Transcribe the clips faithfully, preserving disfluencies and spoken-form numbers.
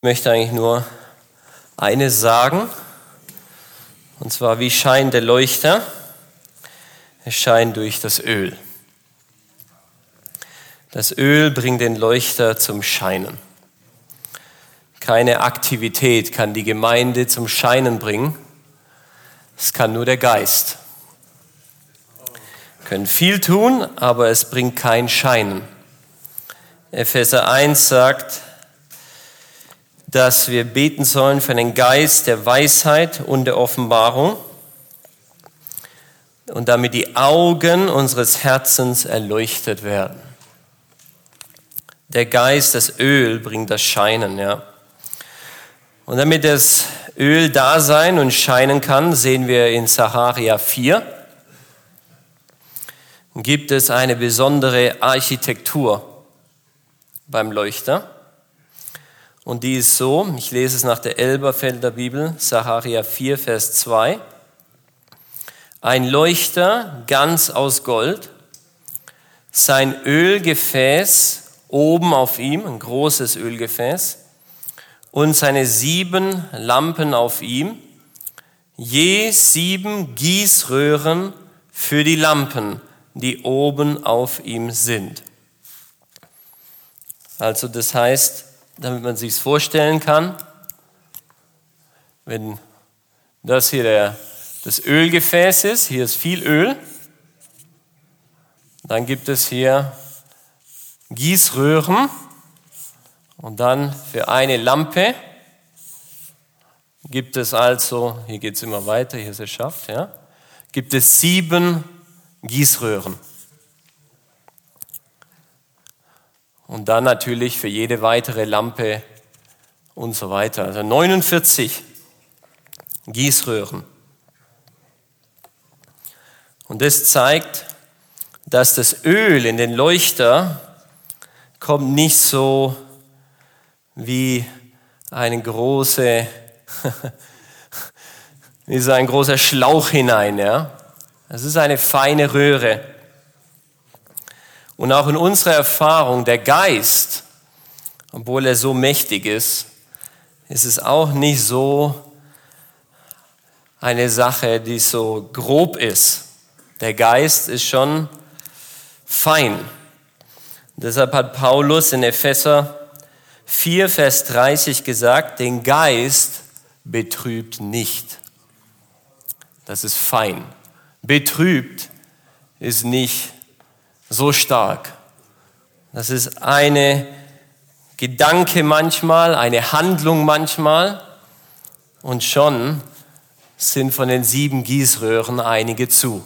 Ich möchte eigentlich nur eines sagen, und zwar, wie scheint der Leuchter? Er scheint durch das Öl. Das Öl bringt den Leuchter zum Scheinen. Keine Aktivität kann die Gemeinde zum Scheinen bringen. Es kann nur der Geist. Wir können viel tun, aber es bringt kein Scheinen. Epheser eins sagt, dass wir beten sollen für den Geist der Weisheit und der Offenbarung und damit die Augen unseres Herzens erleuchtet werden. Der Geist, das Öl bringt das Scheinen, ja. Und damit das Öl da sein und scheinen kann, sehen wir in Sacharja vier, gibt es eine besondere Architektur beim Leuchter. Und die ist so, ich lese es nach der Elberfelder Bibel, Sacharja vier, Vers zwei. Ein Leuchter ganz aus Gold, sein Ölgefäß oben auf ihm, ein großes Ölgefäß, und seine sieben Lampen auf ihm, je sieben Gießröhren für die Lampen, die oben auf ihm sind. Also das heißt, damit man sich vorstellen kann, wenn das hier der, das Ölgefäß ist, hier ist viel Öl, dann gibt es hier Gießröhren und dann für eine Lampe gibt es also, hier geht es immer weiter, hier ist es Schaft, ja, gibt es sieben Gießröhren. Und dann natürlich für jede weitere Lampe und so weiter. Also neunundvierzig Gießröhren. Und das zeigt, dass das Öl in den Leuchter kommt nicht so wie eine große, wie so ein großer Schlauch hinein, ja. Es ist eine feine Röhre. Und auch in unserer Erfahrung, der Geist, obwohl er so mächtig ist, ist es auch nicht so eine Sache, die so grob ist. Der Geist ist schon fein. Deshalb hat Paulus in Epheser vier, Vers dreißig gesagt, den Geist betrübt nicht. Das ist fein. Betrübt ist nicht so stark. Das ist eine Gedanke manchmal, eine Handlung manchmal und schon sind von den sieben Gießröhren einige zu.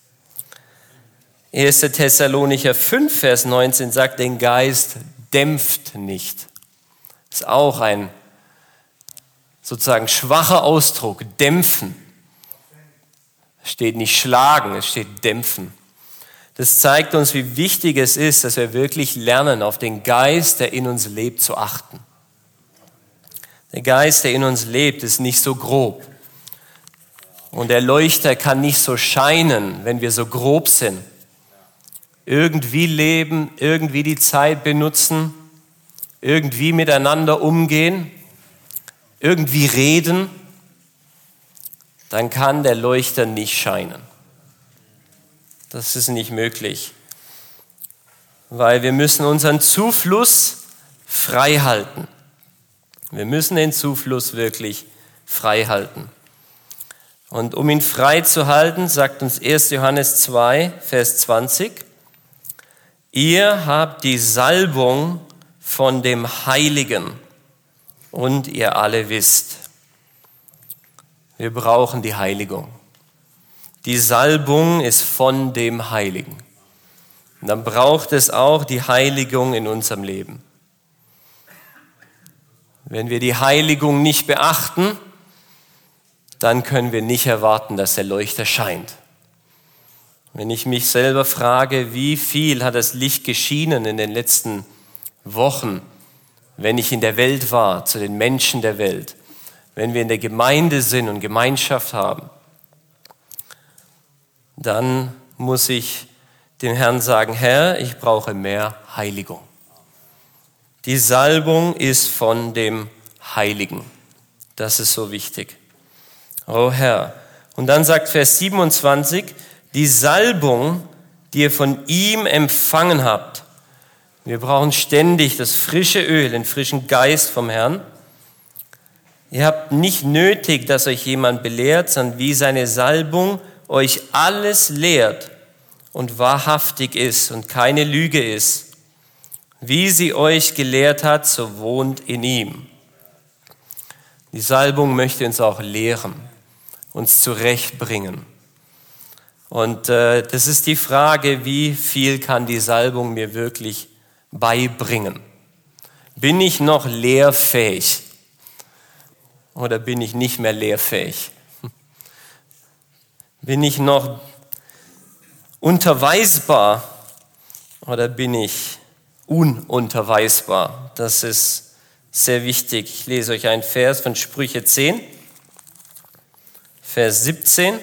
erster Thessalonicher fünf, Vers neunzehn sagt, den Geist dämpft nicht. Das ist auch ein sozusagen schwacher Ausdruck, dämpfen. Es steht nicht schlagen, es steht dämpfen. Das zeigt uns, wie wichtig es ist, dass wir wirklich lernen, auf den Geist, der in uns lebt, zu achten. Der Geist, der in uns lebt, ist nicht so grob. Und der Leuchter kann nicht so scheinen, wenn wir so grob sind. Irgendwie leben, irgendwie die Zeit benutzen, irgendwie miteinander umgehen, irgendwie reden, dann kann der Leuchter nicht scheinen. Das ist nicht möglich, weil wir müssen unseren Zufluss frei halten. Wir müssen den Zufluss wirklich frei halten. Und um ihn frei zu halten, sagt uns erster Johannes zwei, Vers zwanzig, ihr habt die Salbung von dem Heiligen und ihr alle wisst, wir brauchen die Heiligung. Die Salbung ist von dem Heiligen. Und dann braucht es auch die Heiligung in unserem Leben. Wenn wir die Heiligung nicht beachten, dann können wir nicht erwarten, dass der Leuchter scheint. Wenn ich mich selber frage, wie viel hat das Licht geschienen in den letzten Wochen, wenn ich in der Welt war, zu den Menschen der Welt, wenn wir in der Gemeinde sind und Gemeinschaft haben, dann muss ich dem Herrn sagen, Herr, ich brauche mehr Heiligung. Die Salbung ist von dem heiligen. Das ist so wichtig. O Herr. Und dann sagt Vers siebenundzwanzig, die Salbung, die ihr von ihm empfangen habt. Wir brauchen ständig das frische Öl, den frischen Geist vom Herrn. Ihr habt nicht nötig, dass euch jemand belehrt, sondern wie seine Salbung euch alles lehrt und wahrhaftig ist und keine Lüge ist. Wie sie euch gelehrt hat, so wohnt in ihm. Die Salbung möchte uns auch lehren, uns zurechtbringen. Und äh, das ist die Frage, wie viel kann die Salbung mir wirklich beibringen? Bin ich noch lehrfähig oder bin ich nicht mehr lehrfähig? Bin ich noch unterweisbar oder bin ich ununterweisbar? Das ist sehr wichtig. Ich lese euch einen Vers von Sprüche zehn, Vers siebzehn.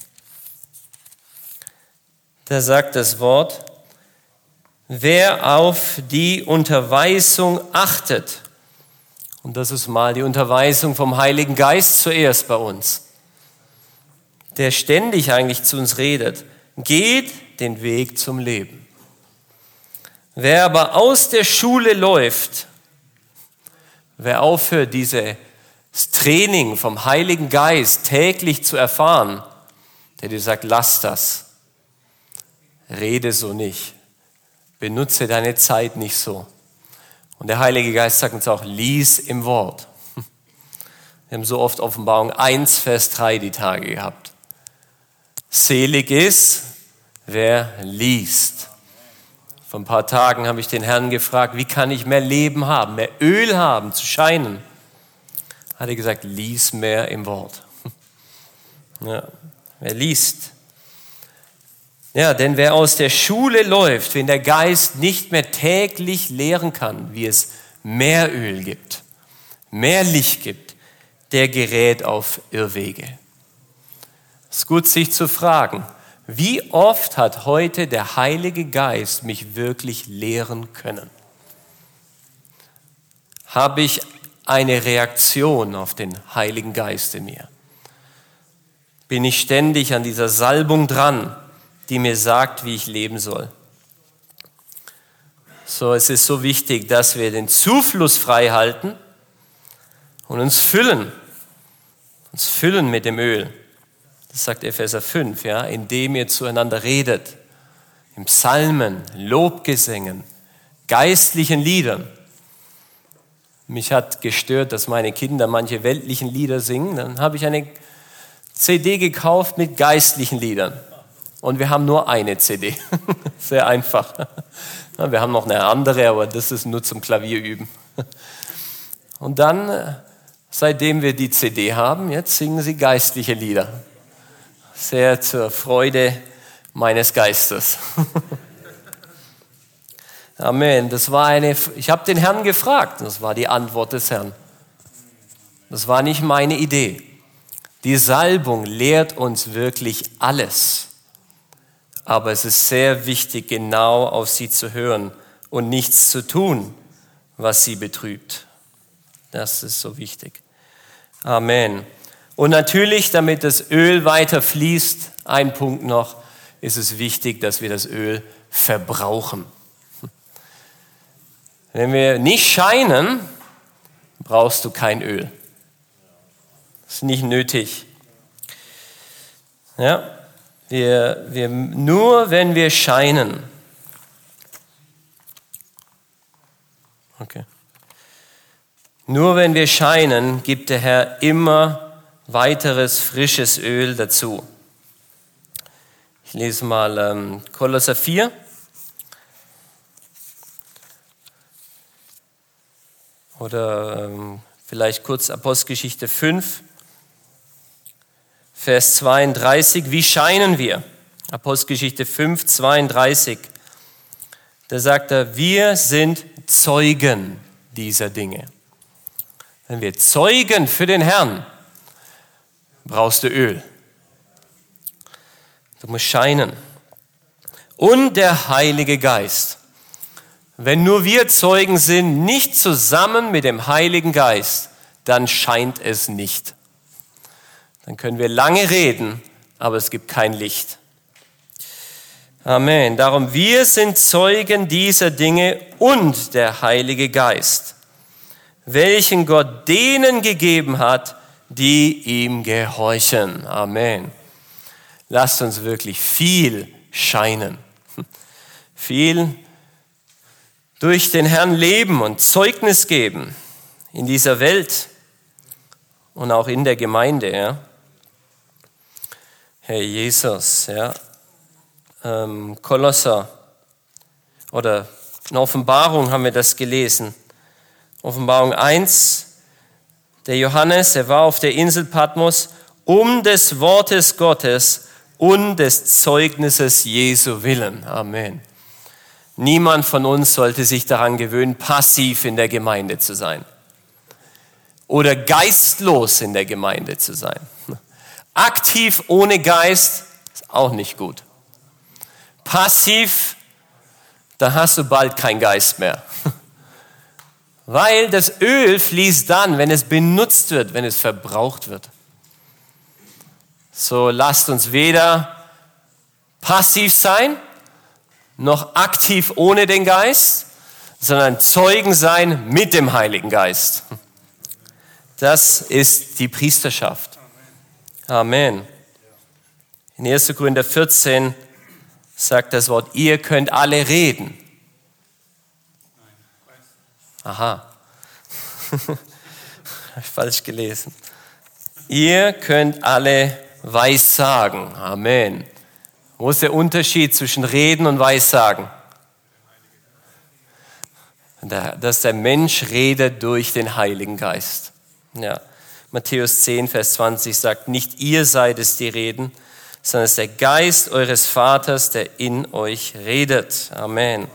Da sagt das Wort, wer auf die Unterweisung achtet, und das ist mal die Unterweisung vom Heiligen Geist zuerst bei uns, der ständig eigentlich zu uns redet, geht den Weg zum Leben. Wer aber aus der Schule läuft, wer aufhört, dieses Training vom Heiligen Geist täglich zu erfahren, der dir sagt, lass das. Rede so nicht. Benutze deine Zeit nicht so. Und der Heilige Geist sagt uns auch, lies im Wort. Wir haben so oft Offenbarung eins, Vers drei die Tage gehabt. Selig ist, wer liest. Vor ein paar Tagen habe ich den Herrn gefragt, wie kann ich mehr Leben haben, mehr Öl haben, zu scheinen? Hat er gesagt, lies mehr im Wort. Ja, wer liest. Ja, denn wer aus der Schule läuft, wenn der Geist nicht mehr täglich lehren kann, wie es mehr Öl gibt, mehr Licht gibt, der gerät auf Irrwege. Es ist gut, sich zu fragen, wie oft hat heute der Heilige Geist mich wirklich lehren können? Habe ich eine Reaktion auf den Heiligen Geist in mir? Bin ich ständig an dieser Salbung dran, die mir sagt, wie ich leben soll? So, es ist so wichtig, dass wir den Zufluss frei halten und uns füllen, uns füllen mit dem Öl. Das sagt Epheser fünf, ja, indem ihr zueinander redet, im Psalmen, Lobgesängen, geistlichen Liedern. Mich hat gestört, dass meine Kinder manche weltlichen Lieder singen. Dann habe ich eine C D gekauft mit geistlichen Liedern. Und wir haben nur eine C D. Sehr einfach. Wir haben noch eine andere, aber das ist nur zum Klavierüben. Und dann, seitdem wir die C D haben, jetzt singen sie geistliche Lieder. Sehr zur Freude meines Geistes. Amen. Das war eine, ich habe den Herrn gefragt, das war die Antwort des Herrn. Das war nicht meine Idee. Die Salbung lehrt uns wirklich alles. Aber es ist sehr wichtig, genau auf sie zu hören und nichts zu tun, was sie betrübt. Das ist so wichtig. Amen. Und natürlich, damit das Öl weiter fließt, ein Punkt noch, ist es wichtig, dass wir das Öl verbrauchen. Wenn wir nicht scheinen, brauchst du kein Öl. Das ist nicht nötig. Ja. Wir, wir, nur wenn wir scheinen, okay. Nur wenn wir scheinen, gibt der Herr immer weiteres frisches Öl dazu. Ich lese mal ähm, Kolosser vier. Oder ähm, vielleicht kurz Apostelgeschichte fünf. Vers zweiunddreißig, wie scheinen wir? Apostelgeschichte fünf, zweiunddreißig. Da sagt er, wir sind Zeugen dieser Dinge. Wenn wir Zeugen für den Herrn, brauchst du Öl. Du musst scheinen. Und der Heilige Geist. Wenn nur wir Zeugen sind, nicht zusammen mit dem Heiligen Geist, dann scheint es nicht. Dann können wir lange reden, aber es gibt kein Licht. Amen. Darum, wir sind Zeugen dieser Dinge und der Heilige Geist, welchen Gott denen gegeben hat, die ihm gehorchen. Amen. Lasst uns wirklich viel scheinen. Viel durch den Herrn leben und Zeugnis geben in dieser Welt und auch in der Gemeinde. Ja. Herr Jesus, ja. Ähm, Kolosser oder in Offenbarung haben wir das gelesen. Offenbarung eins, der Johannes, er war auf der Insel Patmos um des Wortes Gottes und des Zeugnisses Jesu willen. Amen. Niemand von uns sollte sich daran gewöhnen, passiv in der Gemeinde zu sein oder geistlos in der Gemeinde zu sein. Aktiv ohne Geist ist auch nicht gut. Passiv, da hast du bald keinen Geist mehr. Weil das Öl fließt dann, wenn es benutzt wird, wenn es verbraucht wird. So lasst uns weder passiv sein, noch aktiv ohne den Geist, sondern Zeugen sein mit dem Heiligen Geist. Das ist die Priesterschaft. Amen. In erster Korinther vierzehn sagt das Wort, ihr könnt alle reden. Aha. Habe ich falsch gelesen. Ihr könnt alle Weissagen. Amen. Wo ist der Unterschied zwischen Reden und Weissagen? Dass der Mensch redet durch den Heiligen Geist. Ja. Matthäus zehn, Vers zwanzig sagt, nicht ihr seid es, die reden, sondern es ist der Geist eures Vaters, der in euch redet. Amen.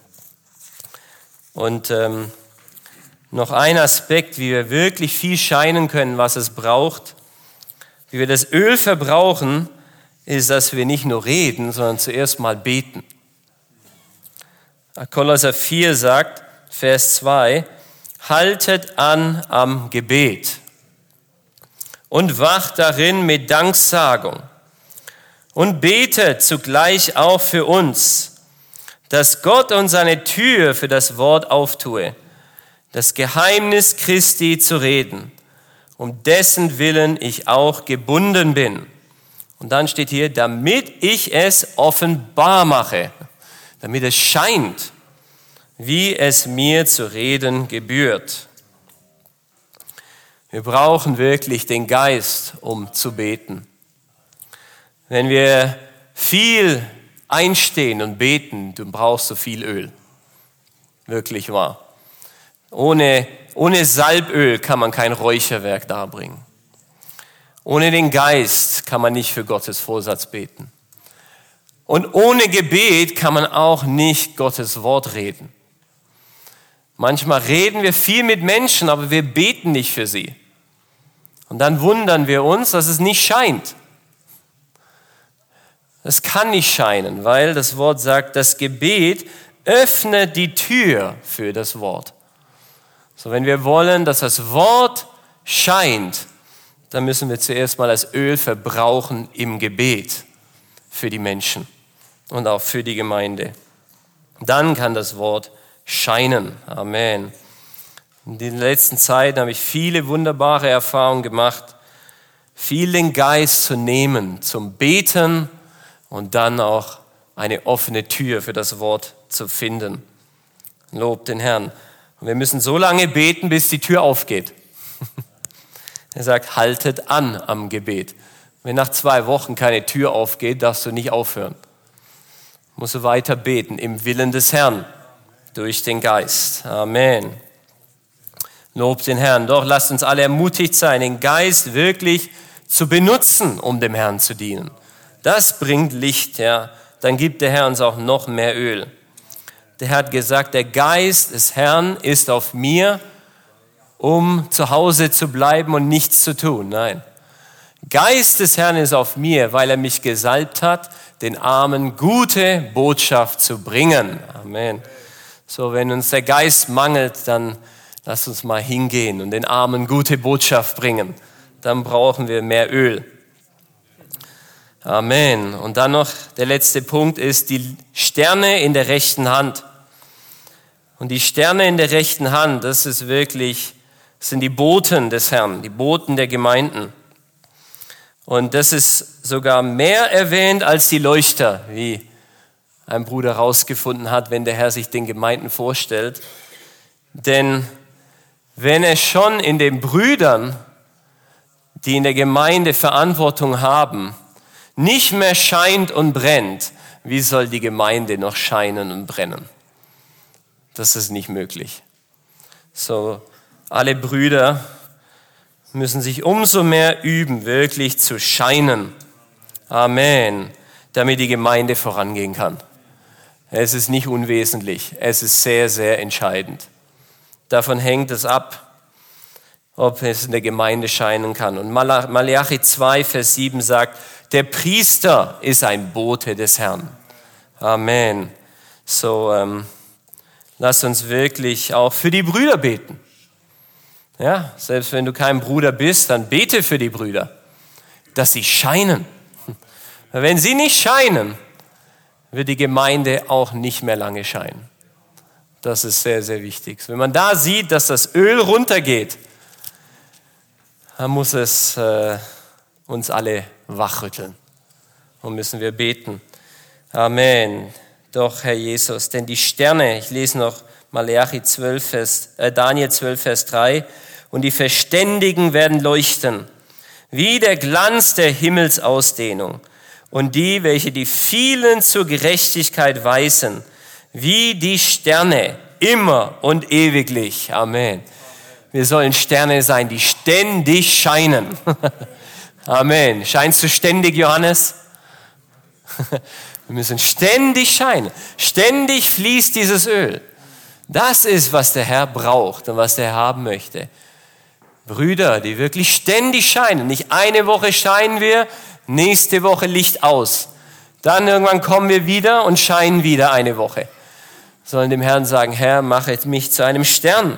Und ähm, noch ein Aspekt, wie wir wirklich viel scheinen können, was es braucht, wie wir das Öl verbrauchen, ist, dass wir nicht nur reden, sondern zuerst mal beten. Kolosser vier sagt, Vers zwei, haltet an am Gebet und wacht darin mit Danksagung und betet zugleich auch für uns, dass Gott uns eine Tür für das Wort auftue, das Geheimnis Christi zu reden, um dessen Willen ich auch gebunden bin. Und dann steht hier, damit ich es offenbar mache, damit es scheint, wie es mir zu reden gebührt. Wir brauchen wirklich den Geist, um zu beten. Wenn wir viel einstehen und beten, du brauchst so viel Öl. Wirklich wahr. Ohne, ohne Salböl kann man kein Räucherwerk darbringen. Ohne den Geist kann man nicht für Gottes Vorsatz beten. Und ohne Gebet kann man auch nicht Gottes Wort reden. Manchmal reden wir viel mit Menschen, aber wir beten nicht für sie. Und dann wundern wir uns, dass es nicht scheint. Es kann nicht scheinen, weil das Wort sagt, das Gebet öffnet die Tür für das Wort. So, wenn wir wollen, dass das Wort scheint, dann müssen wir zuerst mal das Öl verbrauchen im Gebet für die Menschen und auch für die Gemeinde. Dann kann das Wort scheinen. Amen. In den letzten Zeiten habe ich viele wunderbare Erfahrungen gemacht, viel den Geist zu nehmen, zum Beten und dann auch eine offene Tür für das Wort zu finden. Lob den Herrn. Und wir müssen so lange beten, bis die Tür aufgeht. Er sagt, haltet an am Gebet. Wenn nach zwei Wochen keine Tür aufgeht, darfst du nicht aufhören. Musst du weiter beten im Willen des Herrn, durch den Geist. Amen. Lob den Herrn. Doch lasst uns alle ermutigt sein, den Geist wirklich zu benutzen, um dem Herrn zu dienen. Das bringt Licht, ja. Dann gibt der Herr uns auch noch mehr Öl. Der Herr hat gesagt, der Geist des Herrn ist auf mir, um zu Hause zu bleiben und nichts zu tun. Nein. Geist des Herrn ist auf mir, weil er mich gesalbt hat, den Armen gute Botschaft zu bringen. Amen. So, wenn uns der Geist mangelt, dann Lass uns mal hingehen und den Armen gute Botschaft bringen. Dann brauchen wir mehr Öl. Amen. Und dann noch der letzte Punkt ist die Sterne in der rechten Hand. Und die Sterne in der rechten Hand, das ist wirklich, das sind die Boten des Herrn, die Boten der Gemeinden. Und das ist sogar mehr erwähnt als die Leuchter, wie ein Bruder herausgefunden hat, wenn der Herr sich den Gemeinden vorstellt. Denn wenn es schon in den Brüdern, die in der Gemeinde Verantwortung haben, nicht mehr scheint und brennt, wie soll die Gemeinde noch scheinen und brennen? Das ist nicht möglich. So, alle Brüder müssen sich umso mehr üben, wirklich zu scheinen. Amen. Damit die Gemeinde vorangehen kann. Es ist nicht unwesentlich. Es ist sehr, sehr entscheidend. Davon hängt es ab, ob es in der Gemeinde scheinen kann. Und Malachi zwei, Vers sieben sagt, der Priester ist ein Bote des Herrn. Amen. So, ähm, lass uns wirklich auch für die Brüder beten. Ja, selbst wenn du kein Bruder bist, dann bete für die Brüder, dass sie scheinen. Wenn sie nicht scheinen, wird die Gemeinde auch nicht mehr lange scheinen. Das ist sehr, sehr wichtig. Wenn man da sieht, dass das Öl runtergeht, dann muss es äh, uns alle wachrütteln. Und müssen wir beten. Amen. Doch, Herr Jesus, denn die Sterne, ich lese noch Malachi zwölf, Vers, äh, Daniel zwölf, Vers drei, und die Verständigen werden leuchten, wie der Glanz der Himmelsausdehnung. Und die, welche die vielen zur Gerechtigkeit weisen, wie die Sterne, immer und ewiglich. Amen. Wir sollen Sterne sein, die ständig scheinen. Amen. Scheinst du ständig, Johannes? Wir müssen ständig scheinen. Ständig fließt dieses Öl. Das ist, was der Herr braucht und was der Herr haben möchte. Brüder, die wirklich ständig scheinen. Nicht eine Woche scheinen wir, nächste Woche Licht aus. Dann irgendwann kommen wir wieder und scheinen wieder eine Woche. Sollen dem Herrn sagen, Herr, mache mich zu einem Stern.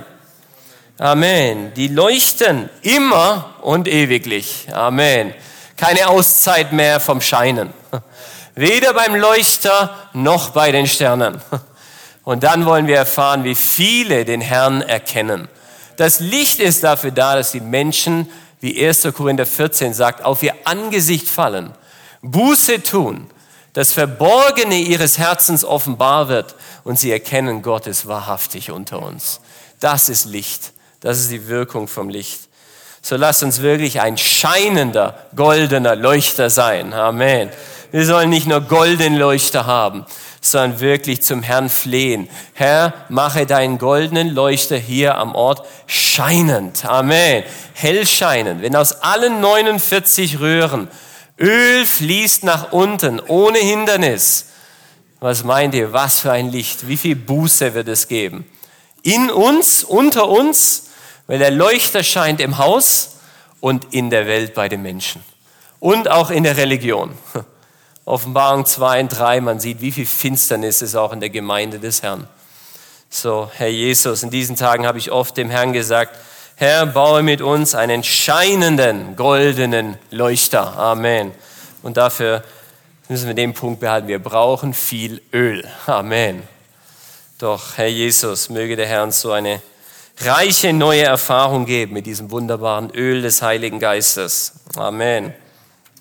Amen. Die leuchten immer und ewiglich. Amen. Keine Auszeit mehr vom Scheinen. Weder beim Leuchter noch bei den Sternen. Und dann wollen wir erfahren, wie viele den Herrn erkennen. Das Licht ist dafür da, dass die Menschen, wie erster Korinther vierzehn sagt, auf ihr Angesicht fallen, Buße tun, das Verborgene ihres Herzens offenbar wird und sie erkennen, Gott ist wahrhaftig unter uns. Das ist Licht. Das ist die Wirkung vom Licht. So lasst uns wirklich ein scheinender, goldener Leuchter sein. Amen. Wir sollen nicht nur goldene Leuchter haben, sondern wirklich zum Herrn flehen. Herr, mache deinen goldenen Leuchter hier am Ort scheinend. Amen. Hell scheinend. Wenn aus allen neunundvierzig Röhren Öl fließt nach unten, ohne Hindernis. Was meint ihr? Was für ein Licht? Wie viel Buße wird es geben? In uns, unter uns, weil der Leuchter scheint im Haus und in der Welt bei den Menschen. Und auch in der Religion. Offenbarung zwei und drei, man sieht, wie viel Finsternis ist auch in der Gemeinde des Herrn. So, Herr Jesus, in diesen Tagen habe ich oft dem Herrn gesagt, Herr, baue mit uns einen scheinenden, goldenen Leuchter. Amen. Und dafür müssen wir den Punkt behalten, wir brauchen viel Öl. Amen. Doch, Herr Jesus, möge der Herr uns so eine reiche neue Erfahrung geben mit diesem wunderbaren Öl des Heiligen Geistes. Amen.